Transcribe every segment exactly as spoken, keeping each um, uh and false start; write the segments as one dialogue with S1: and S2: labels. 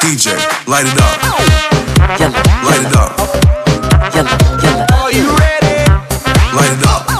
S1: D J, light it up.
S2: Yalla,
S1: light it up.
S2: Yalla, yalla.
S3: Are you ready?
S1: Light it up.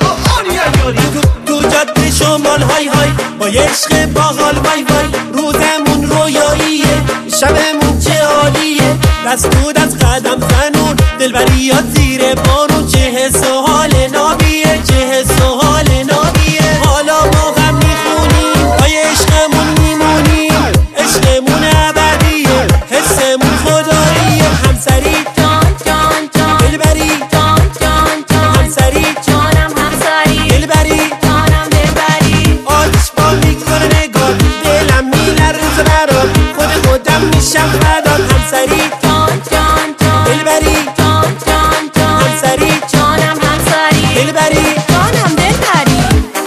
S4: تو جاده شمال های های با یه عشق باحال وای وای، روزمون رویاییه، شبمون چه عالیه، دست تو دست قدم زنون، دلبریات زیر بارون، چه حس و حال نابیه، چه حس و حال نابیه. حالا ما غم میخونیم پای عشقمون میمونیم، عشقمون ابدیه، حسمون خداییه. همسری
S5: جان جان جان
S4: دلبری
S5: جان جان جان
S4: همسری
S5: جانم همسری
S4: دلبری
S5: جانم دلبری
S4: آتش با میکنه نگاه، دلم میلرزه برات، خود خودم میشم فدات. همسری
S5: جان جان جان
S4: دلبری
S5: جان جان جان
S4: همسری
S5: جانم همسری
S4: دلبری
S5: جانم دلبری.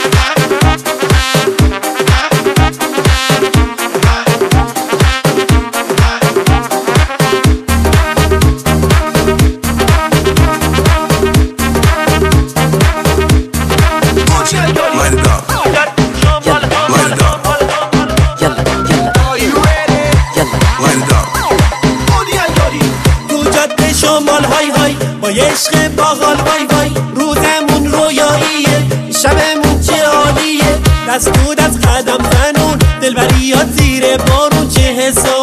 S1: Light it up. Light it up.
S2: Yalla, yalla,
S3: Are you ready?
S2: yalla.
S1: Light it up.
S4: تو جاده شمال های های با یه عشق باحال وای وای، روزمون رویاییه، شبمون چه عالیه، دست تو دست قدم زنون، دلبریات زیر بارون، چه حس